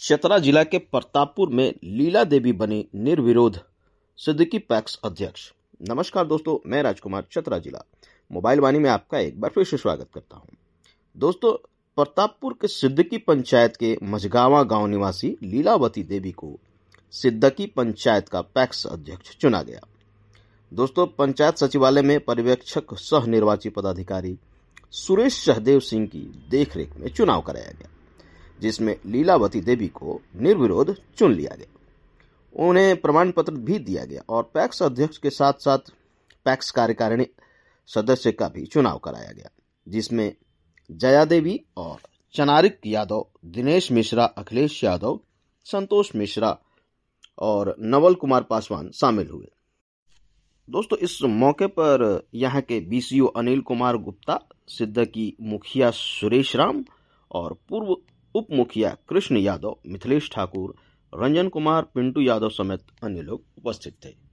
चतरा जिला के प्रतापपुर में लीला देवी बनी निर्विरोध सिद्दीकी पैक्स अध्यक्ष। नमस्कार दोस्तों, मैं राजकुमार चतरा जिला मोबाइल वाणी में आपका एक बार फिर से स्वागत करता हूं। दोस्तों, प्रतापपुर के सिद्दीकी पंचायत के मझगावा गांव निवासी लीलावती देवी को सिद्दीकी पंचायत का पैक्स अध्यक्ष चुना गया। दोस्तों, पंचायत सचिवालय में पर्यवेक्षक सह निर्वाची पदाधिकारी सुरेश सहदेव सिंह की देखरेख में चुनाव कराया गया, जिसमें लीलावती देवी को निर्विरोध चुन लिया गया। उन्हें प्रमाण पत्र भी दिया गया और पैक्स अध्यक्ष के साथ साथ पैक्स कार्यकारिणी सदस्य का भी चुनाव कराया गया, जिसमें जया देवी और चनारिक यादव, दिनेश मिश्रा, अखिलेश यादव, संतोष मिश्रा और नवल कुमार पासवान शामिल हुए। दोस्तों, इस मौके पर यहाँ के बीसीओ अनिल कुमार गुप्ता, सिद्दीकी मुखिया सुरेश राम और पूर्व उप मुखिया कृष्ण यादव, मिथिलेश ठाकुर, रंजन कुमार, पिंटू यादव समेत अन्य लोग उपस्थित थे।